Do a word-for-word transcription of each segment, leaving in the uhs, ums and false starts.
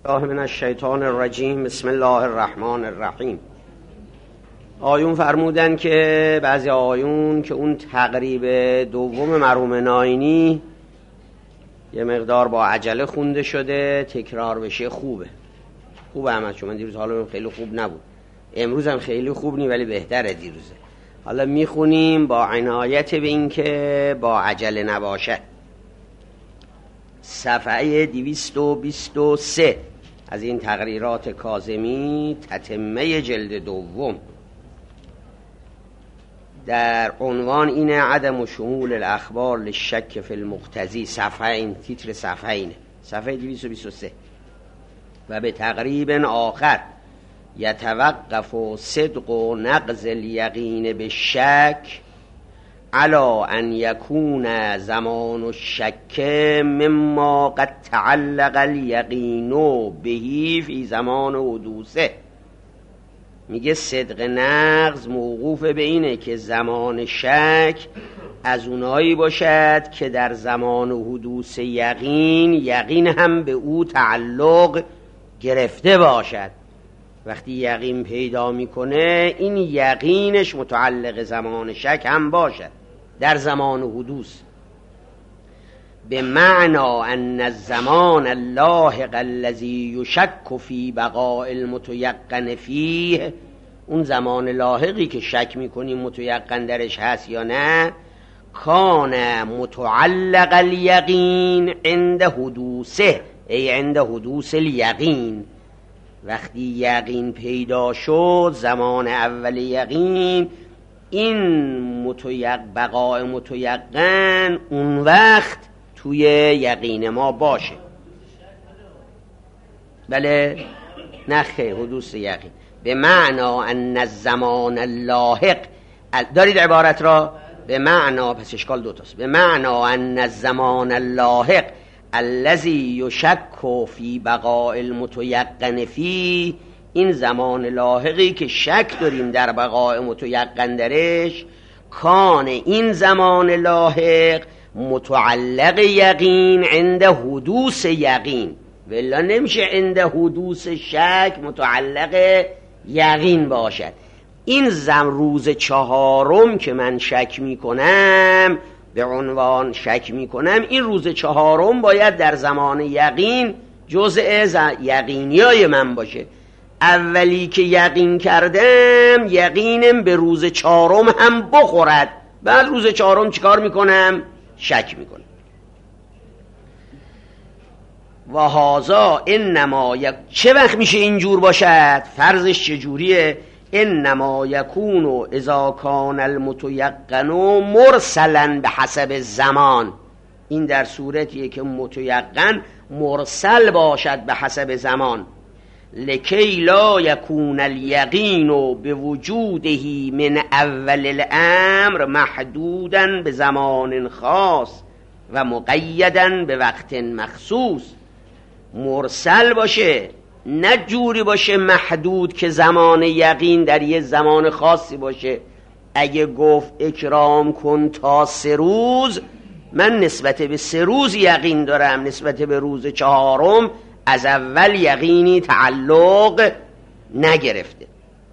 الله من الشیطان الرجیم. بسم الله الرحمن الرحیم. آیون فرمودن که بعضی آیون که اون تقریب دوم مرحوم ناینی یه مقدار با عجله خونده شده، تکرار بشه خوبه. خوبه احمد، چون من دیروز حالا خیلی خوب نبود، امروز هم خیلی خوب نی ولی بهتره دیروزه. حالا میخونیم با عنایت به این که با عجله نباشه. صفحه دویست و بیست و سه از این تقریرات کاظمی، تتمه جلد دوم، در عنوان این عدم و شمول الاخبار للشک فی المقتضی. صفحه این تیتر صفحه اینه، صفحه دویست و بیست و سه. و به تقریب آخر یتوقف و صدق و نقض الیقین به شک علا ان یکون زمان الشک مما قد تعلق الیقین بهی فی زمان حدوثه. میگه صدق نقض موقوف به اینه که زمان شک از اونایی باشد که در زمان حدوث یقین، یقین هم به او تعلق گرفته باشد. وقتی یقین پیدا میکنه این یقینش متعلق زمان شک هم باشد در زمان حدوث. به معنا ان الزمان اللاحق الذی یشک فی بقاء المتیقن فیه، اون زمان لاحقی که شک میکنیم متیقن درش هست یا نه، کان متعلق الیقین عند حدوثه، ای عند حدوث الیقین. وقتی یقین پیدا شد، زمان اول یقین، این متیق بقاء متیقن اون وقت توی یقین ما باشه. بله نه خیر، حدوث یقین. به معنا ان الزمان اللاحق، دارید عبارت را؟ به معنا، پس اشکال دوتاست. به معنا ان الزمان اللاحق الذی یشک فی بقاء المتیقن فی، این زمان لاحقی که شک داریم در بقاء متیقن درش، کان این زمان لاحق متعلق یقین عند حدوث یقین، ولی نمیشه عند حدوث شک متعلق یقین باشد. این زم روز چهارم که من شک میکنم، به عنوان شک میکنم، این روز چهارم باید در زمان یقین جزء یقینیای من باشه. اولی که یقین کردم، یقینم به روز چهارم هم بخورد، بعد روز چهارم چیکار میکنم؟ شک میکنم. و هذا انما یک... چه وقت میشه اینجور باشد؟ فرضش چجوریه؟ انما یکون اذا کان المتیقن مرسلا به حسب زمان. این در صورتیه که متیقن مرسل باشد به حسب زمان. لکی لا یکون الیقین بوجوده من اول الامر محدودا به زمان خاص و مقیدا به وقت مخصوص. مرسل باشه، نه جوری باشه محدود که زمان یقین در یه زمان خاصی باشه. اگه گفت اکرام کن تا سه روز، من نسبت به سه روز یقین دارم، نسبت به روز چهارم از اول یقینی تعلق نگرفته.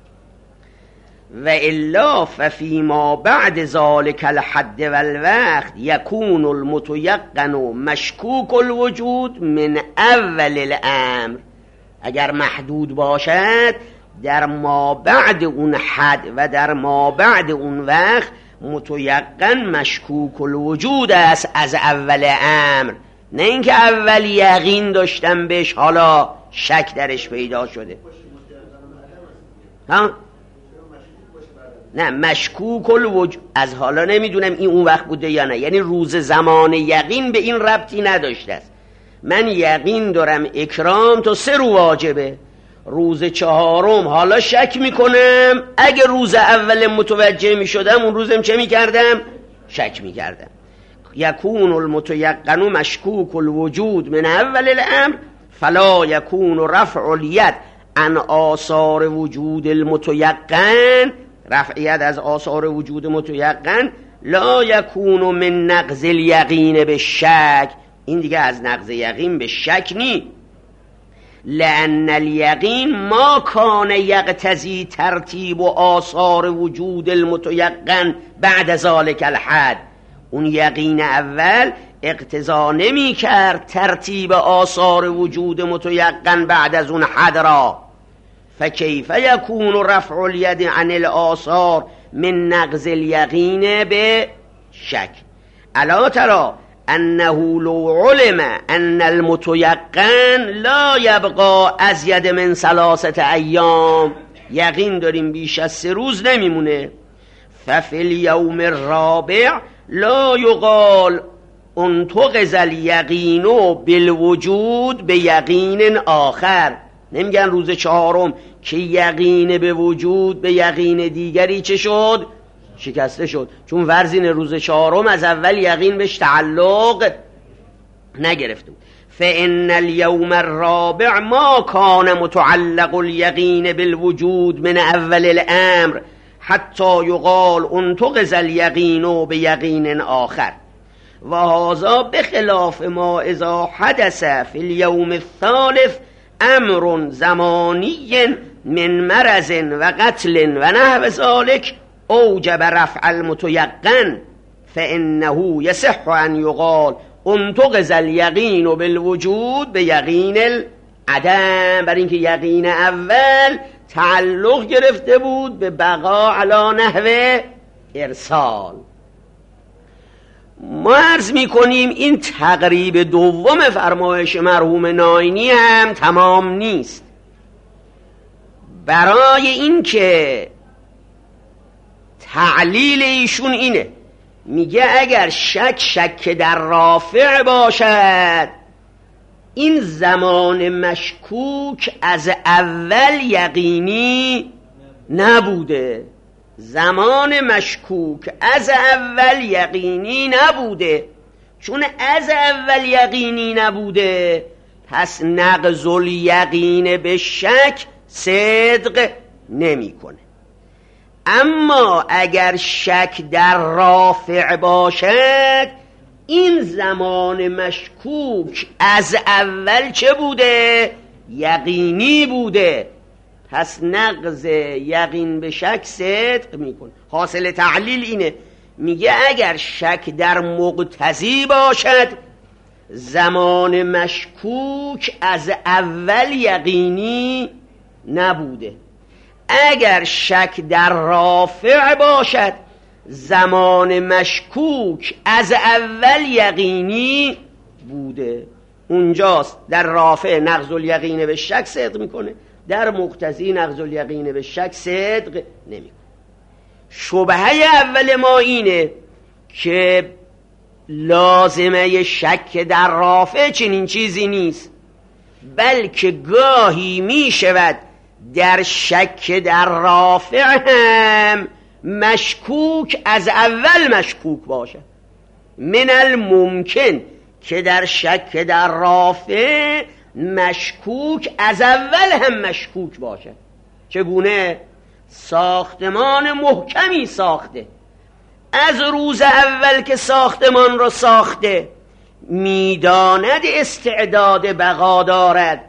و الا ففی ما بعد ذالک الحد والوقت یکون المتیقن مشکوک الوجود من اول الامر. اگر محدود باشد، در ما بعد اون حد و در ما بعد اون وقت متیقن مشکوک الوجود است از اول امر، نه اینکه اول یقین داشتم بهش حالا شک درش پیدا شده. ها؟ نه، مشکوک الوجود از حالا نمیدونم این اون وقت بوده یا نه، یعنی روز زمان یقین به این ربطی نداشته است. من یقین دارم اکرام تا سه رو واجبه، روز چهارم حالا شک میکنم، اگه روز اول متوجه میشدم اون روزم چه میکردم؟ شک میکردم. یکون المتیقن مشکوک الوجود من اول الامر فلا یکون رفع الید عن آثار وجود المتیقن، رفعیت از آثار وجود متیقن، لا یکون من نقض الیقین به شک، این دیگه از نقض یقین به شک نی. لأن الیقین ما کان یقتضی ترتیب و آثار وجود المتیقن بعد ذالک الحد. اون یقین اول اقتضا نمی کرد ترتیب آثار وجود متیقن بعد از اون حد را. فکیف یکون رفع الید عن الآثار من نقض الیقین به شک. الا ترى انه لو علم ان المتيقن لا يبقى ازید من ثلاثه ایام، یقین داریم بیش از سه روز نمیمونه. ففي اليوم الرابع لا يقال انتقض الیقین بالوجود به یقین آخر. نمیگن روز چهارم که یقین به وجود به یقین دیگری چه شد؟ شکسته شد، چون ورزین روز چهارم از اول یقین بهش تعلق نگرفته بود. فإن اليوم الرابع ما كان متعلق اليقين بالوجود من اول الامر حتى يقال انتقض اليقين بيقين آخر. وهذا بخلاف ما اذا حدث في اليوم الثالث امر زمانی من مرض و قتل و نحو ذلك اوجب رفع المتيقن فانه يصح ان يقال انتقض اليقين بالوجود به یقین العدم، برای اینکه یقین اول تعلق گرفته بود به بقا علی نحو ارسال. ما عرض میکنیم این تقریب دوم فرمایش مرحوم ناینی هم تمام نیست. برای اینکه تعلیل ایشون اینه، میگه اگر شک شک در رافع باشد این زمان مشکوک از اول یقینی نبوده. زمان مشکوک از اول یقینی نبوده، چون از اول یقینی نبوده پس نقض الیقین به شک صدق نمیکنه. اما اگر شک در رافع باشد این زمان مشکوک از اول چه بوده؟ یقینی بوده، پس نقض یقین به شک صدق میکنه. حاصل تعلیل اینه، میگه اگر شک در مقتضی باشد زمان مشکوک از اول یقینی نبوده. اگر شک در رافع باشد زمان مشکوک از اول یقینی بوده. اونجاست در رافع نقض الیقین به شک صدق میکنه، در مقتضی نقض الیقین به شک صدق نمیکنه. شبهه اول ما اینه که لازمه شک در رافع چنین چیزی نیست، بلکه گاهی می شود در شک در رافع هم مشکوک از اول مشکوک باشه. من الممکن که در شک در رافع مشکوک از اول هم مشکوک باشه. چگونه؟ ساختمان محکمی ساخته، از روز اول که ساختمان رو ساخته میداند استعداد بقا دارد.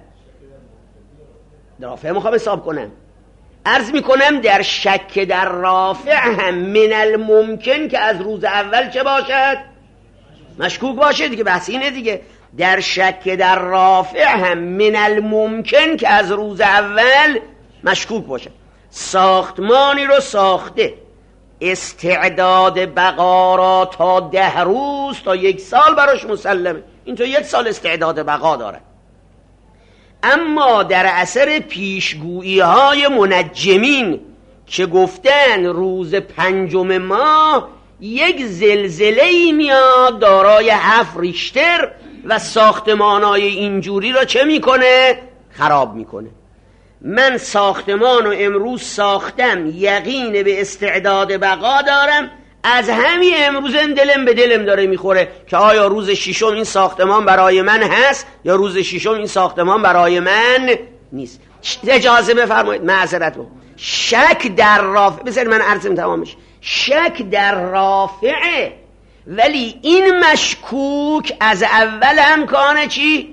رافع میخوام حساب کنم، عرض میکنم در شک در رافع هم من الممکن که از روز اول چه باشد؟ مشکوک باشه دیگه، بحث اینه دیگه. در شک در رافع هم من الممکن که از روز اول مشکوک باشه. ساختمانی رو ساخته، استعداد بقا را تا ده روز تا یک سال براش مسلمه، این تا یک سال استعداد بقا داره. اما در اثر پیشگویی های منجمین که گفتن روز پنجم ماه یک زلزله‌ای میاد دارای هفت ریشتر و ساختمان‌های اینجوری را چه میکنه؟ خراب میکنه. من ساختمان رو امروز ساختم، یقین به استعداد بقا دارم، از همین امروز دلم به دلم داره میخوره که آیا روز ششم این ساختمان برای من هست یا روز ششم این ساختمان برای من نیست. اجازه بفرمایید معذرت رو شک در رافع، بذارید من عرضم تمامش. شک در رافعه، ولی این مشکوک از اول امکانه چی؟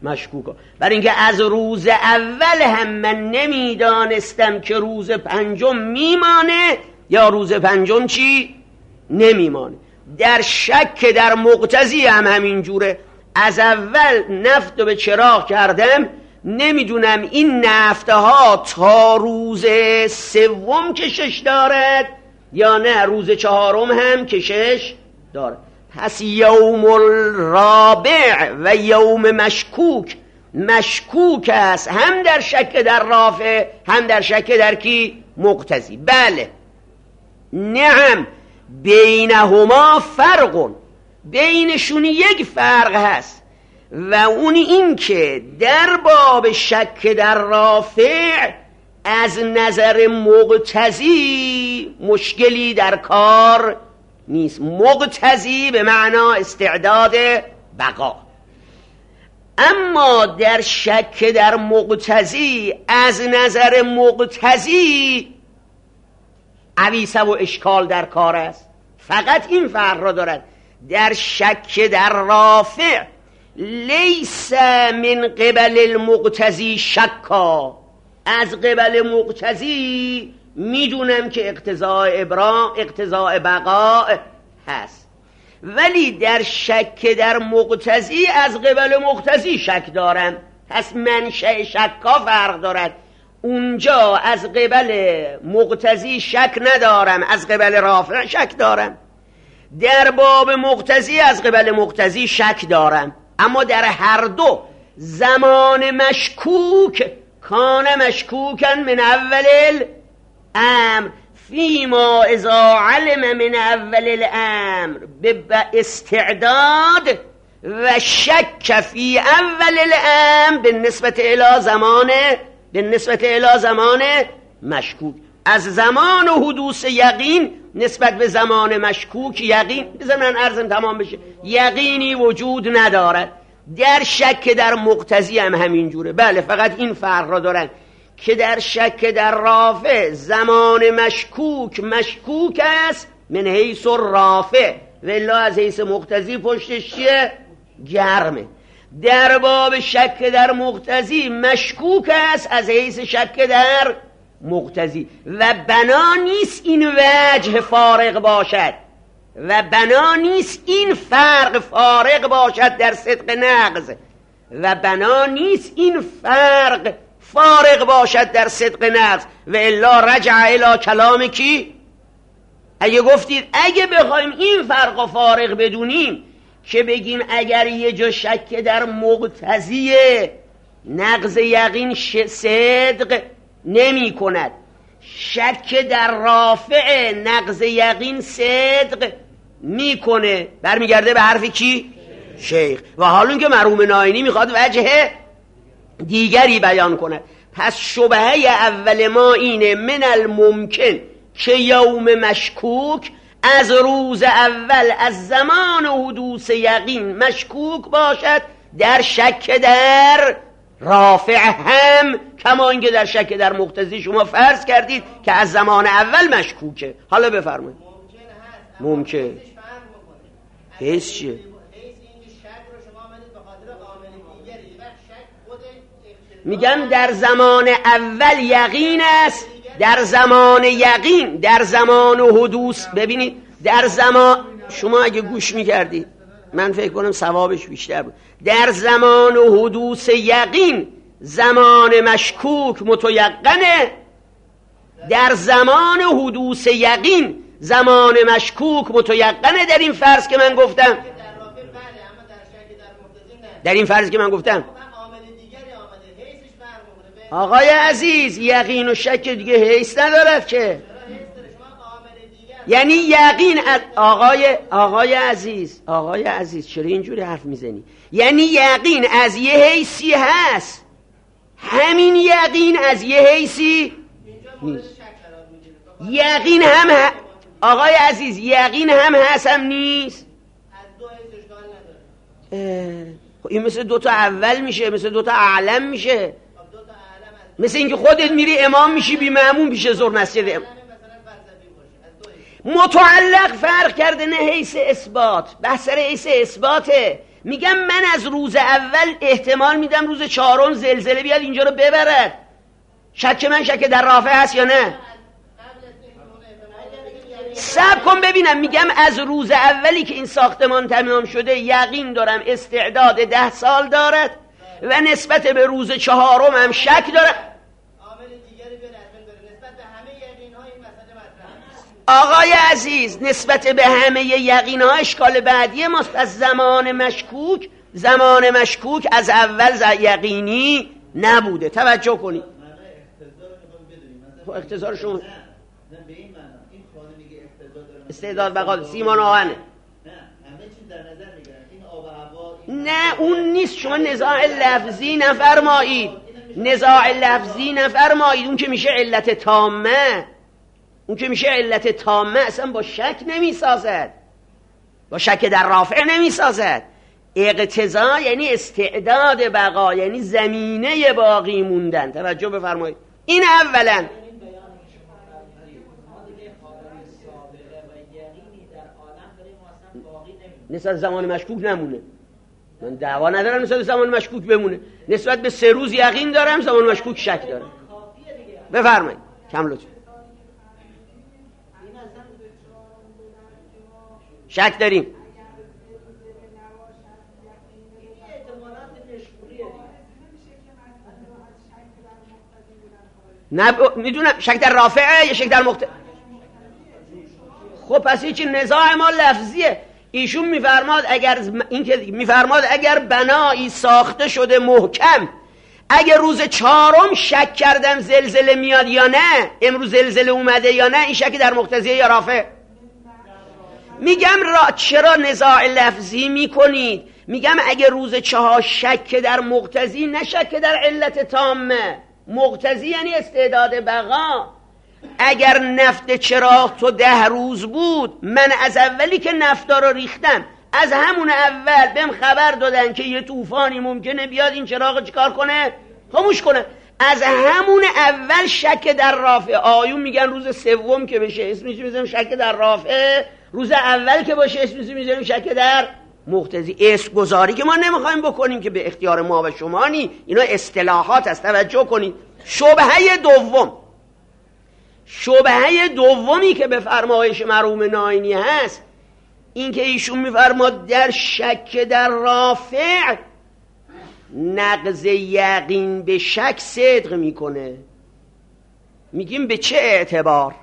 مشکوکا. برای اینکه از روز اول هم من نمیدانستم که روز پنجم میمانه یا روز پنجم چی نمیمانه. در شک در مقتضی هم همین جوره. از اول نفت رو به چراغ کردم، نمیدونم این نفته ها تا روز سوم کشش دارد یا نه روز چهارم هم کشش دارد. پس یوم الرابع و یوم مشکوک مشکوک است، هم در شک در رافع هم در شک در کی مقتضی. بله نعم بینهما فرق، بینشون یک فرق هست و اون این که در باب شک در رافع از نظر مقتضی مشکلی در کار نیست. مقتضی به معنا استعداد بقا. اما در شک در مقتضی از نظر مقتضی عویصه و اشکال در کار است. فقط این فرق را دارد. در شک در رافع لیس من قبل المقتضی شکا، از قبل مقتضی میدونم که اقتضاء ابرام اقتضاء بقا هست، ولی در شک در مقتضی از قبل مقتضی شک دارم. پس منشأ شکا فرق دارد. اونجا از قبل مقتضی شک ندارم، از قبل رافع شک دارم. در باب مقتضی از قبل مقتضی شک دارم. اما در هر دو زمان مشکوک کان مشکوکن من اول الامر فیما اذا علم من اول الامر به استعداد و شک فی اول الامر به نسبت الی زمان به نسبت الی زمان مشکوک. از زمان و حدوث یقین نسبت به زمان مشکوک یقین، بذار من عرضم تمام بشه، یقینی وجود ندارد. در شک در مقتضی هم همین جوره. بله فقط این فرق را دارن که در شک در رافع زمان مشکوک مشکوک است من حیث رافع و الا از حیث مقتضی پشتش چیه؟ گرمه. در باب شک در مقتضی مشکوک است از حیث شک در مقتضی و بنا نیست این وجه فارق باشد و بنا نیست این فرق فارق باشد در صدق نقض و بنا نیست این فرق فارق باشد در صدق نقض و الا رجع الی کلام کی؟ اگه گفتید اگه بخوایم این فرق فارق بدونیم که بگیم اگر یه جا شک در مقتضی نقض یقین صدق نمی کند، شک در رافع نقض یقین صدق میکنه، برمیگرده به حرف کی؟ شیخ. و حالا که مرحوم ناینی میخواد وجه دیگری بیان کنه. پس شبهه اول ما اینه من الممکن که یوم مشکوک از روز اول از زمان حدوث یقین مشکوک باشد در شک در رافع هم، کما اینکه در شک در مقتضی شما فرض کردید که از زمان اول مشکوکه. حالا بفرمایید. ممکن حیث چیه؟ میگم در زمان اول یقین است، در زمان یقین در زمان حدوث. ببینید در زمان شما اگه گوش میکردید من فکر کنم ثوابش بیشتر بود. در زمان حدوث یقین زمان مشکوک متیقنه، در زمان حدوث یقین زمان مشکوک متیقنه. در این فرض که من گفتم، در این فرض که من گفتم آقای عزیز یقین و شک دیگه حیث ندارد که، یعنی یقین آقای آقای عزیز آقای عزیز چرا اینجوری حرف میزنی؟ یعنی یقین از یه حیثی هست، همین یقین از یه حیثی نیست. یقین هم ه... آقای عزیز یقین هم هست هم نیست. خب این مثل دوتا اول میشه، مثل دوتا اعلم میشه، مثل اینکه خودت میری امام میشی بی مأمون پیش ظهر مسجد امام. متعلق فرق کرده نه حیث اثبات، بحث حیث اثباته. میگم من از روز اول احتمال میدم روز چهارم زلزله بیاد اینجا رو ببرد. شک من شک در رافع هست یا نه؟ صبر کن ببینم. میگم از روز اولی که این ساختمان تمام شده یقین دارم استعداد ده سال دارد و نسبت به روز چهارم هم شک دارد. آقای عزیز نسبت به همه یقین ها اشکال بعدی ماست. از زمان مشکوک زمان مشکوک از اول یقینی نبوده. توجه کنید. اقتضار شما استعداد بقا سیمان آهنه. نه اون نیست. شما نزاع لفظی نفرمایید. نزاع لفظی نفرمایید. اون که میشه علت تامه. اون که میشه علت تامه اصلا با شک نمیسازد. با شک در رافع نمیسازد. اقتضا یعنی استعداد بقا، یعنی زمینه باقی موندن. توجه بفرمایید. این اولا. نسبت زمان مشکوک نمونه. من دعوا ندارم نسبت زمان مشکوک بمونه. نسبت به سه روز یقین دارم، زمان مشکوک شک دارم. بفرمایید. کم لطفا. شک داریم. نه ب... میدونم شک در رافعه یا شک در مقت... خب پس هیچی نزاع ما لفظیه. ایشون میفرماد اگر این که میفرماد اگر بنایی ساخته شده محکم، اگر روز چهارم شک کردم زلزله میاد یا نه، امروز زلزله اومده یا نه، این شک در مقتضیه یا رافع؟ میگم را چرا نزاع لفظی میکنید؟ میگم اگر روز چهار شک در مقتضی، نه شک در علت تامه. مقتضی یعنی استعداد بقا. اگر نفت چراغ تو ده روز بود، من از اولی که نفتا رو ریختم، از همون اول بهم خبر دادن که یه طوفانی ممکنه بیاد این چراغ چیکار کنه؟ خاموش کنه. از همون اول شک در رافع. آیون میگن روز سوم که بشه اسمش میذاریم شک در رافع، روز اول که باشه اسمش میذاریم شک در مقتضی. اسم گذاری که ما نمیخوایم بکنیم که به اختیار ما و شما نی. اینا اصطلاحات است. توجه کنید. شبهه دوم، شبهه دومی که به فرمایش مرحوم ناینی هست، این که ایشون میفرماد در شک در رافع نقض یقین به شک صدق میکنه. میگیم به چه اعتبار؟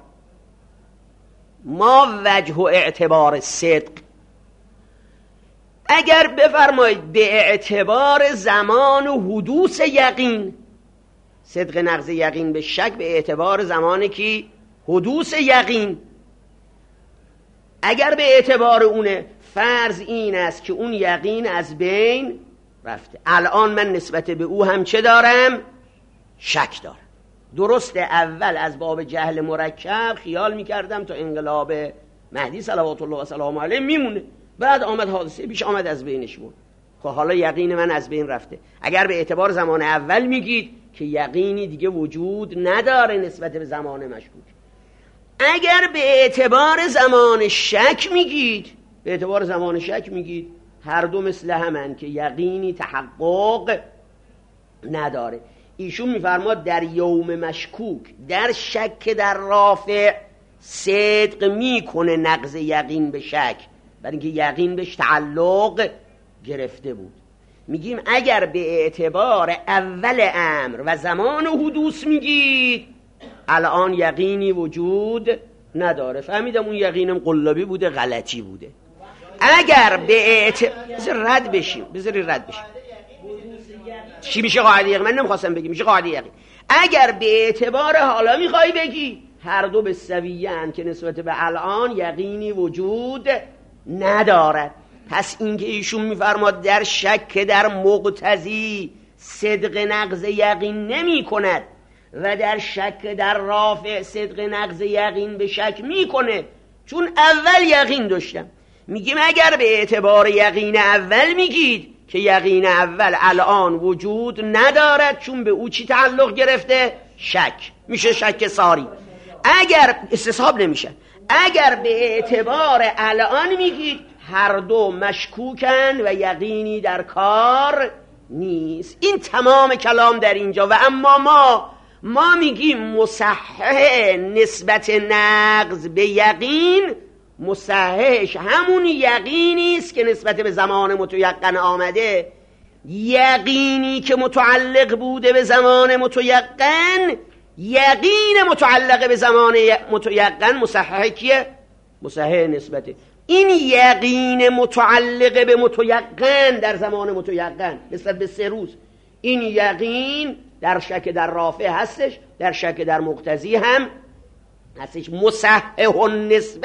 ما وجه و اعتبار صدق. اگر بفرمایید به اعتبار زمان و حدوث یقین، صدق نقض یقین به شک به اعتبار زمانی که حدوث یقین، اگر به اعتبار اونه، فرض این است که اون یقین از بین رفته. الان من نسبت به او هم چه دارم؟ شک دارم. درست اول از باب جهل مرکب خیال میکردم تا انقلاب مهدی صلوات الله و سلام علیه میمونه، بعد آمد حادثه پیش آمد از بینش بود. خب حالا یقین من از بین رفته. اگر به اعتبار زمان اول میگید که یقینی دیگه وجود نداره نسبت به زمان مشکوک. اگر به اعتبار زمان شک میگید، به اعتبار زمان شک میگید، هر دو مثل همن که یقینی تحقق نداره. ایشون میفرماد در یوم مشکوک در شک در رافع صدق میکنه نقض یقین به شک، برای اینکه یقین بهش تعلق گرفته بود. میگیم اگر به اعتبار اول امر و زمان و حدوث میگید، الان یقینی وجود نداره. فهمیدم اون یقینم قلابی بوده، غلطی بوده. اگر به اعتبار بذار رد بشیم بذاری رد بشیم چی میشه قاعده یقین؟ من نمیخواستم بگیم میشه قاعده یقین. اگر به اعتبار حالا میخوای بگی هر دو به سویه‌اند که نسبت به الان یقینی وجود ندارد. پس اینکه ایشون میفرماد در شک در مقتضی صدق نقض یقین نمی کند و در شک در رافع صدق نقض یقین به شک میکنه، چون اول یقین داشتم. میگیم اگر به اعتبار یقین اول میگید که یقین اول الان وجود ندارد، چون به او چی تعلق گرفته؟ شک. میشه شک ساری. اگر استصحاب نمیشه. اگر به اعتبار الان میگید هر دو مشکوکن و یقینی در کار نیست. این تمام کلام در اینجا. و اما ما ما میگیم مصحح نسبت نقض به یقین، مصححش همون یقینی است که نسبت به زمان متیقن آمده. یقینی که متعلق بوده به زمان متیقن، یقین متعلق به زمان متیقن مصحح کیه؟ مصحح نسبته. این یقین متعلق به متیقن در زمان متیقن نسبت به سه روز، این یقین در شک در رافع هستش، در شک در مقتضی هم هستش. مصحح النسبه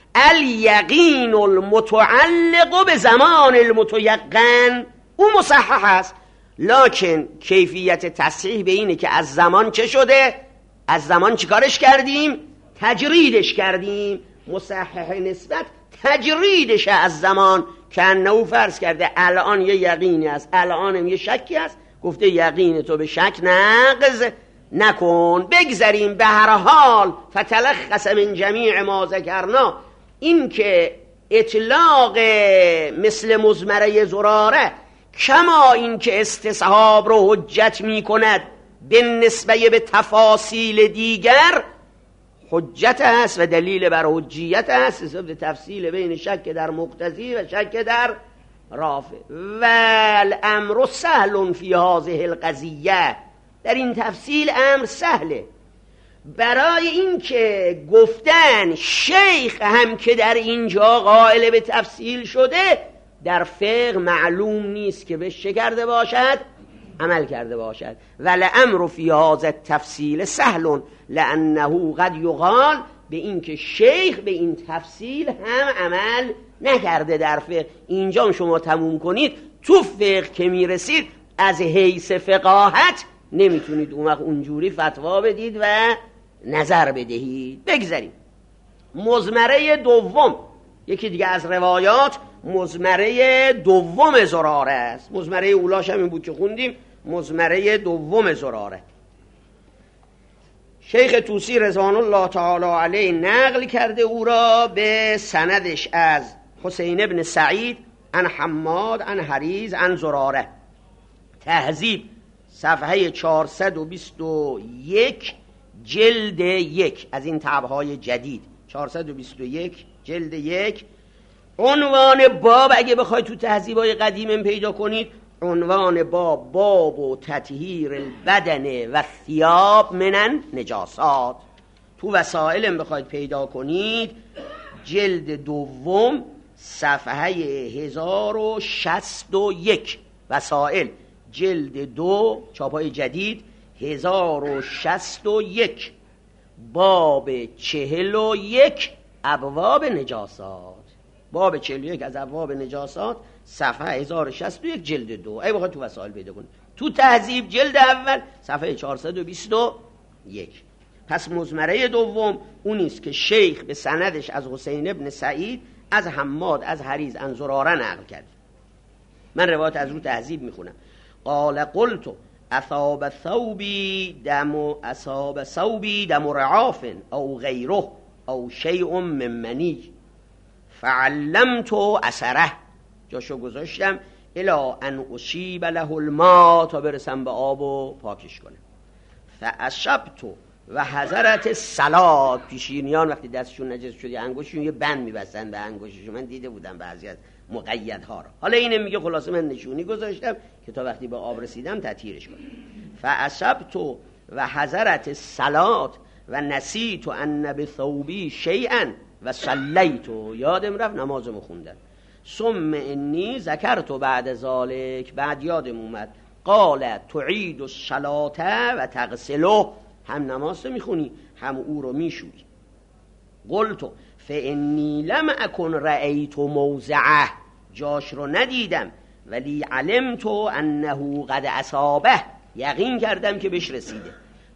الیقین المتعلق به زمان المتیقن، اون مصحح هست. لکن کیفیت تصحیح به اینه که از زمان چه شده؟ از زمان چیکارش کردیم؟ تجریدش کردیم. مصحح نسبت تجریدش از زمان، که انه فرض کرده الان یه یقینی است، الانم یه شکی است، گفته یقین تو به شک نقض نکن. بگذاریم به هر حال فتلخص من جمیع ما ذکرنا، این که اطلاق مثل مضمره زراره کما این که استصحاب رو حجت می کند به نسبه به تفاصیل دیگر حجت است و دلیل بر حجیت است، نسبت تفصیل بین شک در مقتضی و شک در رافع. و الامر سهل فی هذه القضیه، در این تفصیل امر سهله. برای این که گفتن شیخ هم که در اینجا قائل به تفصیل شده، در فقه معلوم نیست که بهش چه کرده باشد؟ عمل کرده باشد. والامر فی هذا التفصیل سهل لانه قد یقال، به این که شیخ به این تفصیل هم عمل نکرده در فقه. اینجا شما تموم کنید، تو فقه که میرسید از حیث فقاهت نمیتونید اون وقت اونجوری فتوا بدید و نظر بدهید. بگذاریم مضمره دوم، یکی دیگه از روایات مضمره دوم زراره است. مضمره اولاش هم این بود که خوندیم، مضمره دوم زراره. شیخ طوسی رضوان الله تعالی علیه نقل کرده او را به سندش از حسین ابن سعید عن حماد عن حریز عن زراره. تهذیب صفحه چهارصد و بیست و یک جلد یک از این طبعهای جدید، چهارصد و بیست و یک جلد یک. عنوان باب اگه بخواید تو تهذیب‌های قدیم پیدا کنید، عنوان باب باب و تطهیر البدن و ثیاب من نجاسات. تو وسائل بخواید پیدا کنید، جلد دوم صفحه هزار و شصت و یک، وسائل جلد دو چاپای جدید هزار و شصت و یک، باب چهل و یک ابواب نجاسات. باب چهل و یک از ابواب نجاسات صفحه هزار و شصت و یک جلد دو. ای بخواید تو وسائل پیدا کنید. تو تهذیب جلد اول صفحه چهارصد و بیست و یک. پس مضمره دوم اونیست که شیخ به سندش از حسین ابن سعید از حماد از حریز عن زراره نقل کرد. من روایت از رو تهذیب میخونم. قال قلت اصاب ثوبی دم اصاب ثوبی دم رعاف او غیره او شیء من منی فعلمت اثره، جاشو گذاشتم الا ان اصیب له الماء، تا برسم به آب و پاکش کنم. فاشبت و حضرت الصلاه، پیشینیان وقتی دستشون نجس شد انگشتشون یه بند میبستن به انگشتشون، من دیده بودم بعضی از مقیدها را. حالا اینه میگه خلاصه من نشونی گذاشتم که تا وقتی به آب رسیدم تطهیرش کنم. فاشبت و حضرت الصلاه و نسیت ان بثوبی شیئا و صلیت، یادم رفت نمازمو خوندم. ثم انی ذکرت بعد ذالک، بعد یادم اومد قال تعید الصلاه و تغسله، هم نماز میخونی هم او رو میشوی. قلت فانی لم اکن رأیت موضعه، جاش رو ندیدم، ولی علمت انه قد اصابه، یقین کردم که بهش رسیده.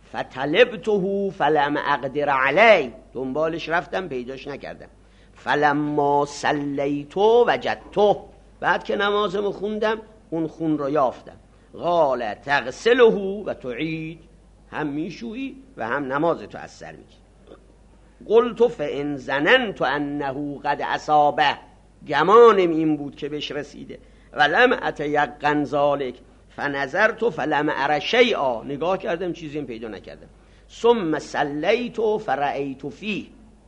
فطلبته فلم اقدر علی، دنبالش رفتم پیداش نکردم. فلما صلیت وجدته، بعد که نمازمو خوندم اون خون رو یافتم. قال تغسله و تعید، هم میشویی و هم نمازتو از سر میگیری. قلت فان ظننت انه قد اصابه، گمانم این بود که بهش رسیده. ولم اتیقن ذالک فنظرت فلم ار شیئا، نگاه کردم چیزی پیدا نکردم. ثم صلیت فرأیت فیه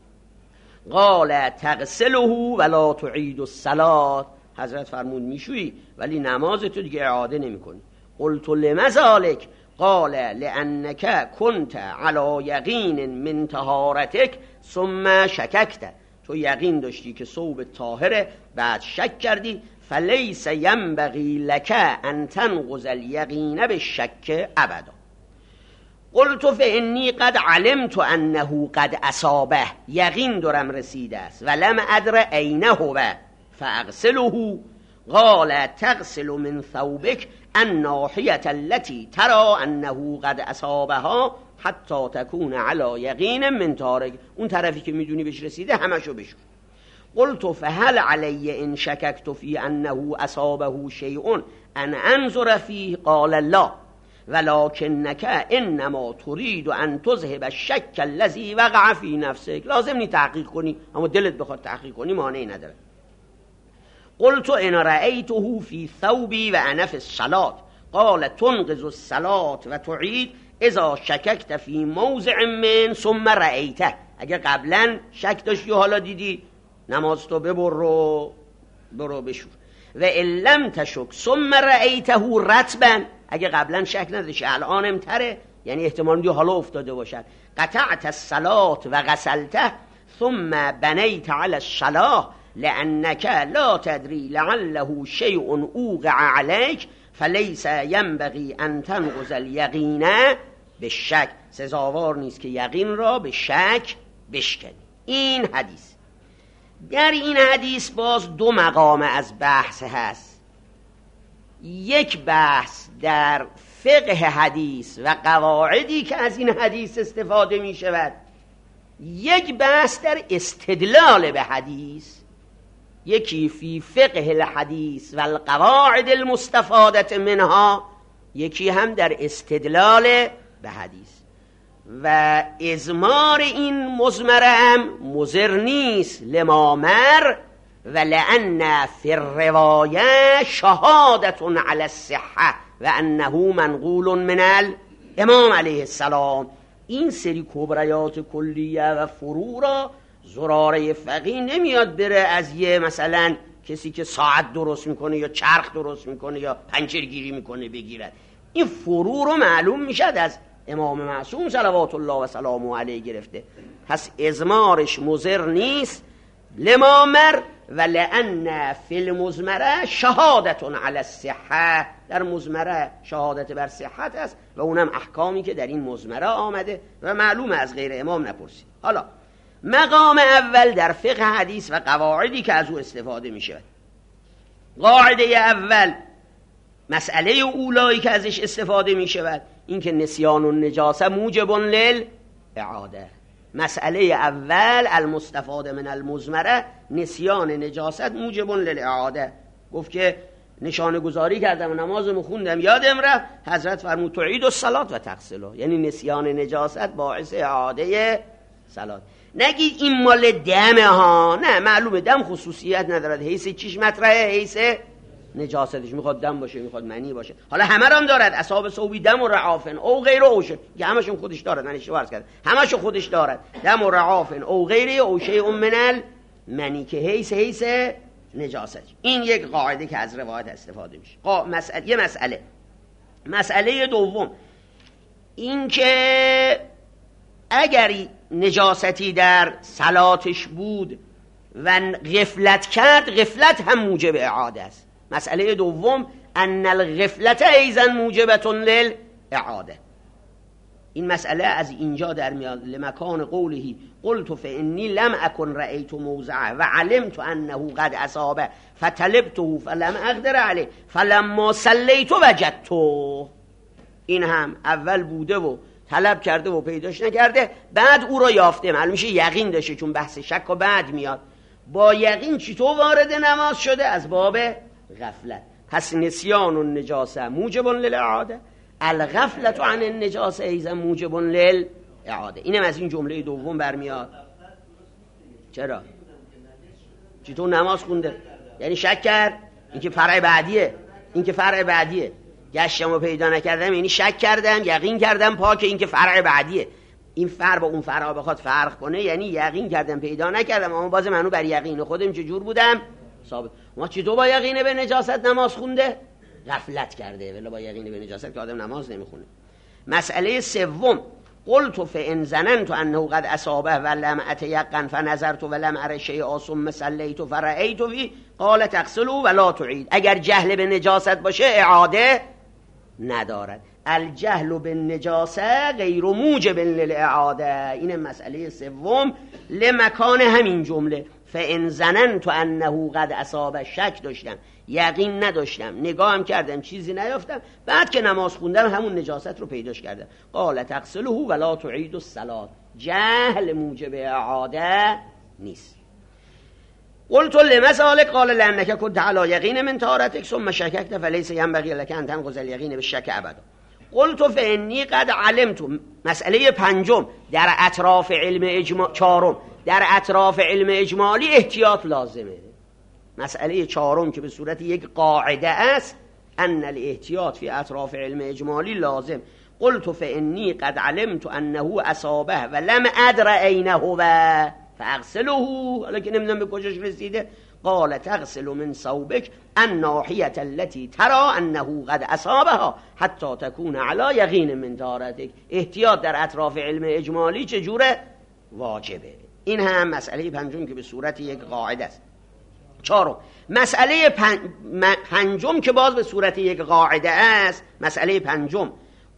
قال تغسله ولا تعید الصلاة، حضرت فرمود میشویی ولی نماز تو دیگه اعاده نمی کنی. قلت لم ذالک قال لانک کنت علی یقین من طهارتک ثم شککت، تو یقین داشتی که ثوب طاهره بعد شک کردی. فلیس ینبغی لک ان تنقض الیقین بالشک ابدا. قلت فانی قد علمت انه قد اصابه، یقین دارم رسیده است. ولم ادر اینه هو فاغسله قال تغسل من ثوبک الناحیة التي ترى انه قد اصابها حتی تكون علی یقین من تارک، اون طرفی که میدونی بهش رسیده همشو بشو. قلت فهل علی ان شککت فی انه اصابه شیء ان انظر فیه قال لا ولکنک انما ترید ان تذهب الشک الذی وقع فی نفسک، لازم نی تحقیق کنی، اما دلت بخواد تحقیق کنی مانعی نداره. قلت ان رأیته فی ثوبی و انا فی الصلاة قال تنقض الصلاة و تعید اذا شککت فی موضع من ثم رأیته، اگر قبلا شک داشتی و حالا دیدی نماز تو ببر رو برو بشور. و ان لم تشک ثم رأیته رطبا، اگه قبلا شک نداشتی الان امتره، یعنی احتمال دیگه حالا افتاده باشد. قطعت الصلاة و غسلته ثم بنیت علی الصلاة لانک لا تدری لعله شیء اوقع علیک فلیس ینبغی ان تنقض الیقین بالشک، سزاوار نیست که یقین را به شک بشکنی. این حدیث. در این حدیث باز دو مقام از بحث هست. یک بحث در فقه حدیث و قواعدی که از این حدیث استفاده می شود، یک بحث در استدلال به حدیث، یکی فی فقه الحدیث و القواعد المستفاده منها، یکی هم در استدلال به حدیث. و ازمار این مزمره هم مضر نیست لما مر و لأن فی الروایه شهادت علی الصحه و انه منقول من الامام علیه السلام. این سری کبریات کلیه و فرو را زراره فقیه نمیاد بره از یه مثلا کسی که ساعت درست میکنه یا چرخ درست میکنه یا پنچرگیری میکنه بگیرد. این فرو رو معلوم میشد از امام معصوم صلوات الله و سلامه علیه گرفته. پس ازمارش مضر نیست لما مر و لأن فی المزمره شهادت علی الصحه، در مزمره شهادت بر صحت است و اونم احکامی که در این مزمره آمده و معلوم از غیر امام نپرسید. حالا مقام اول در فقه حدیث و قواعدی که از او استفاده می شود. قاعده اول، مسئله اولایی که ازش استفاده می شود، این که نسیان و نجاسه موجب للاعاده. مسئله اول المستفاده من المزمره، نسیان نجاست موجب للاعاده. گفت که نشانه گذاری کردم و نمازمو خوندم یادم رفت، حضرت فرمود تعید الصلاة و تغسله، یعنی نسیان نجاست باعث اعاده صلات. نگید این مال دمه ها، نه، معلومه دم خصوصیت ندارد، حیث چیش مطرحه، حیث نجاستش، میخواد دم باشه میخواد منی باشه. حالا همه هم دارد، اصحاب صوبی دم و رعافن او غیر اوشه، که همشون خودش دارد، من اشتباه عرض کردم، همشو خودش دارد، دم و رعافن او غیر او شیء من المنی، که حیث حیث نجاست. این یک قاعده که از روایت استفاده میشه. قا... مسئله یه مسئله مسئله دوم این که اگر نجاستی در صلاتش بود و غفلت کرد، غفلت هم موجب اعاده است. مسئله دوم ان الغفلت ایضا موجبه للاعاده. این مسئله از اینجا در میاد، لمکان قوله قلت فانی لم اکن رأیت موضعه و علمت انه قد اصابه فطلبته فلم اقدر علیه فلما صلیت وجدته. این هم اول بوده و طلب کرده و پیداش نکرده، بعد او را یافته، معلوم میشه یقین داشته، چون بحث شک و بعد میاد. با یقین چطور وارد نماز شده؟ از باب غفلت. پس نسیان النجاسه موجب للاعاده، الغفلت عن النجاسه ایضا موجب للاعاده. اینم از این جمله دوم برمیاد. چرا؟ چطور نماز خونده؟ یعنی شک کرد. این که فرع بعدیه، این که فرع بعدیه. گشتم و پیدا نکردم یعنی شک کردم، یقین کردم پاک. این که فرع بعدیه. این فرع با اون فرع بخواد فرق کنه یعنی یقین کردم پیدا نکردم، اما باز منو بر یقین خودم چجور بودم؟ ثابت. ما چطور با یقین به نجاست نماز خونده؟ غفلت کرده. ولی با یقین به نجاست که آدم نماز نمیخونه. مسئله سوم، قلت فإن ظننت انه قد اصابه ولم اتيقن فنظرت ولم ار شيئا ثم صليت فرأيت فيه قال تغسله ولا تعيد. اگر جهل به نجاست باشه اعاده ندارد. الجهل بالنجاسه غیر موجب للاعاده. این مسئله سوم لمکان همین جمله. فإن ظننت انه قد اصابه، شک داشتم، یقین نداشتم، نگاهم کردم چیزی نیافتم، بعد که نماز خوندم همون نجاست رو پیداش کردم. قال تغسله ولا تعید الصلاة. جهل موجب اعاده نیست. قلت لما ذلك قال لانك كنت على یقین من طهارتك ثم شککت فليس ينبغي لك ان تنقض اليقين بالشك ابدا. قلت فإني قد علمت. مسئله پنجم در اطراف علم اجماع، چهارم در اطراف علم اجمالی احتیاط لازمه. مسئله چهارم که به صورت یک قاعده است، ان الاحتیاط فی اطراف علم اجمالی لازم. قلت فإني قد علمت انه اصابه ولم ادر اینه هو فاغسله. حالا که نمیدونم به کجاش رسیده. قال تغسل من ثوبك الناحیة التي ترى انه قد اصابها حتی تكون على یقین من طهارتك. احتیاط در اطراف علم اجمالی چجوره؟ واجبه. این هم مسئله پنجم که به صورت یک قاعده است. چهارم مسئله پن... پنجم که باز به صورت یک قاعده است. مسئله پنجم،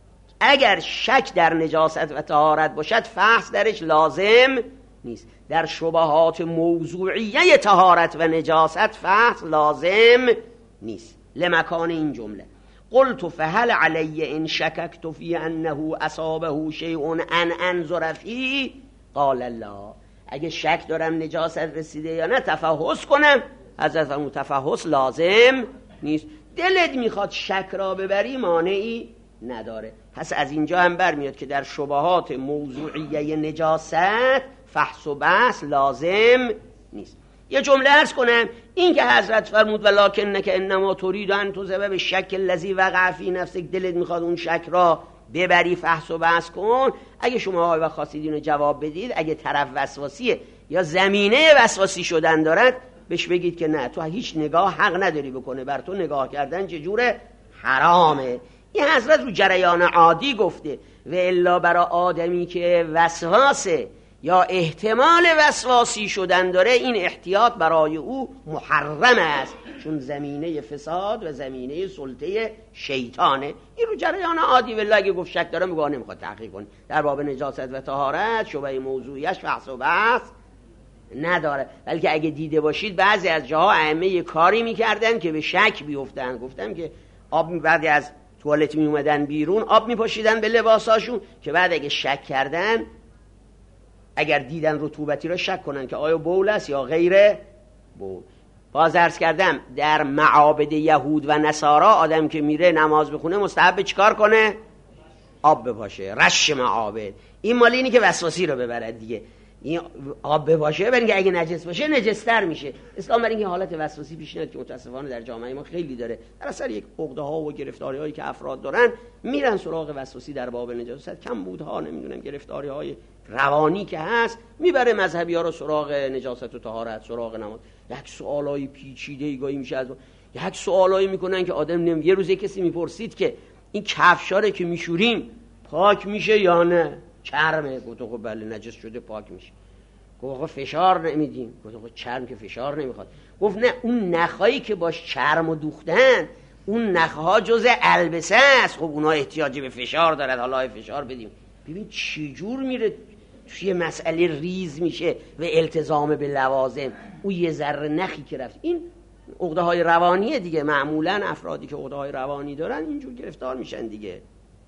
اگر شک در نجاست و طهارت باشد فحص درش لازم نیست. در شبهات موضوعیه طهارت و نجاست فحص لازم نیست لمکان این جمله. قلت فهل علی ان شککت فی انه اصابه شیء ان انظر فیه قال لا. اگه شک دارم نجاست رسیده یا نه تفحص کنم. حضرت اون تفحص لازم نیست. دلت میخواد شک را ببری مانعی نداره. پس از اینجا هم برمیاد که در شبهات موضوعیه نجاست فحص و بحث لازم نیست. یه جمله عرض کنم، این که حضرت فرمود ولکنک انما ترید ان تذهب بالشک الذی وقع فی نفسک، دلت میخواد اون شک را ببری فحص و بحث کن. اگه شما آقای و خواستید اینو جواب بدید، اگه طرف وسواسیه یا زمینه وسواسی شدن دارد بهش بگید که نه، تو هیچ نگاه حق نداری بکنه، بر تو نگاه کردن چجوره؟ حرامه. این حضرت رو جریان عادی گفته. و الا برای آدمی که وسواسه یا احتمال وسواسی شدن داره، این احتیاط برای او محرم است، چون زمینه فساد و زمینه سلطه شیطانه. این رو جریان عادی. والله اگه گفت شک داره میگه نمیخواد تحقیق کنی. در باب نجاست و طهارت شبهه موضوعیش فحص و بحث نداره. بلکه اگه دیده باشید بعضی از جاها ائمه کاری میکردن که به شک بیفتن. گفتم که آب بعدی از توالت می اومدن بیرون آب میپاشیدن به لباساشون که بعد اگه شک کردن، اگر دیدن رطوبتی رو شک کنن که آیا بول است یا غیر بول. باز عرض کردم در معابد یهود و نصارا آدم که میره نماز بخونه مستحب چیکار کنه؟ آب بپاشه. رش معابد. این مال اینی که وسواسی رو ببرد دیگه. این آب بپاشه برای اینکه اگه نجس باشه نجستر میشه. اسلام برای اینکه حالت وسواسی پیش نیاد که متاسفانه در جامعه ما خیلی داره، در اثر یک عقده ها و گرفتاری هایی که افراد دارن میرن سراغ وسواسی در باب نجاست. کم بودها نمیدونم گرفتاری های روانی که هست میبره مذهبی ها رو سراغ نجاست و طهارت، سراغ نماز. یک سوالای پیچیده ای گاهی میشه از یک سوالایی میکنن که آدم نمی. یه روز کسی میپرسید که این کفشاره که میشوریم پاک میشه یا نه؟ چرمه. گفتم خب بله نجس شده پاک میشه. گفت آقا فشار نمیدیم. گفتم خب چرم که فشار نمیخواد. گفت نه، اون نخایی که باش چرمو دوختن اون نخها جزء البسه است، خب اونها احتیاجی به فشار دارد، حالا فشار بدیم. ببین چی جور میره توی مسئله ریز میشه و التزام به لوازم. او یه ذره نخی که رفت. این عقده های روانیه دیگه. معمولا افرادی که عقده های روانی دارن اینجور گرفتار میشن دیگه.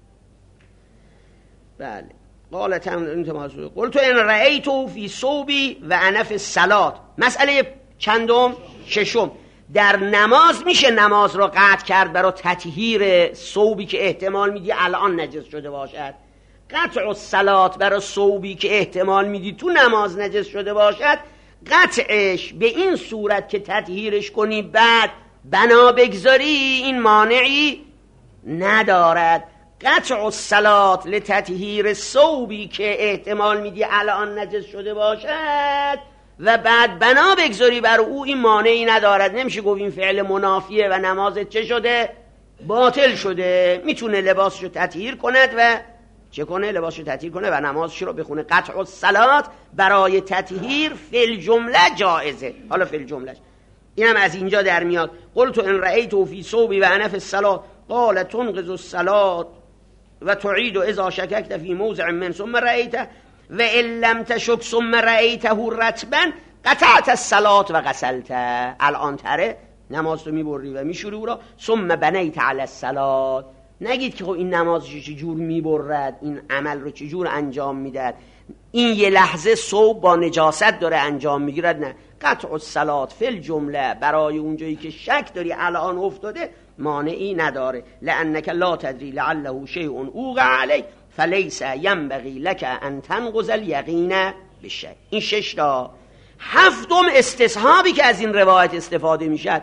بله. قال تمام قلت ان رأیت فی صوبی و انا فی الصلاة. مسئله چندم؟ ششم. در نماز میشه نماز رو قطع کرد برای تطهیر صوبی که احتمال میدی الان نجس شده باشد. قطع الصلاة برای صوبی که احتمال میدی تو نماز نجس شده باشد قطعش به این صورت که تطهیرش کنی بعد بنا بگذاری این مانعی ندارد. قطع الصلات لتطهیر ثوبی که احتمال میدی الان نجس شده باشد و بعد بنا بگذاری بر او، این مانعی ندارد. نمیشه گفت این فعل منافیه و نمازت چه شده؟ باطل شده. میتونه لباسشو تطهیر کند و چه کنه؟ لباسشو تطهیر کنه و نمازش رو بخونه. قطع الصلات برای تطهیر فی الجمله جائزه. حالا فی الجمله اینم از اینجا در میاد. قلت ان رأیت فی ثوبی و انا فی الصلاه قال تنقض الصلاه و تعید اذا شککت فی موضع من ثم رأیت و ان لم تشک ثم رأیته رطبا قطعت الصلاه و غسلت. الان تره نماز رو میبری و میشوری او را. ثم بنیت علی الصلاه. نگید که خب این نمازش چجور میبرد، این عمل رو چجور انجام میداد، این یه لحظه صوب با نجاست داره انجام میگیرد. نه، قطع الصلات فی الجمله برای اونجایی که شک داری الان افتاده مانعی نداره. لانک لا تدری لعله شیء اوقع علی فلیس ینبغی لک ان تنقض الیقین بالشک. این شش تا. هفتم استصحابی که از این روایت استفاده میشد،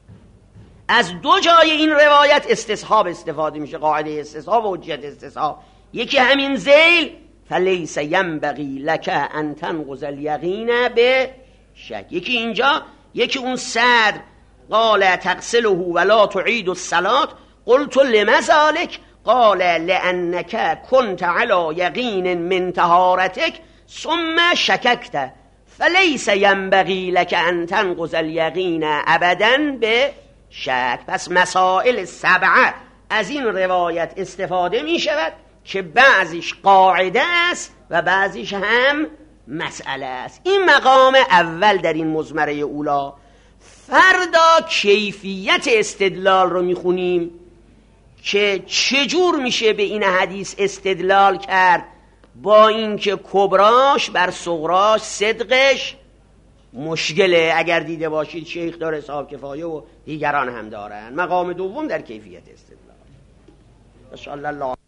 از دو جای این روایت استصحاب استفاده میشه. قاعده استصحاب و حجت استصحاب. یکی همین ذیل فلیس ینبغی لک ان تنقض الیقین بشک. یکی اینجا، یکی اون صدر قال تغسله ولا تعید الصلاة قلت لما ذلك قال لانك كنت على یقین من طهارتك ثم شککت فلیس ینبغی لک ان تنقض الیقین ابدا بشک. پس مسائل سبعه از این روایت استفاده می شود که بعضیش قاعده است و بعضیش هم مسئله است. این مقام اول در این مزمره اولا. فردا کیفیت استدلال رو میخونیم که چجور میشه به این حدیث استدلال کرد، با اینکه کبراش بر صغراش صدقش مشکله. اگر دیده باشید شیخ داره حساب کفایه و دیگران هم دارن. مقام دوم در کیفیت استدلال. ان شاء الله.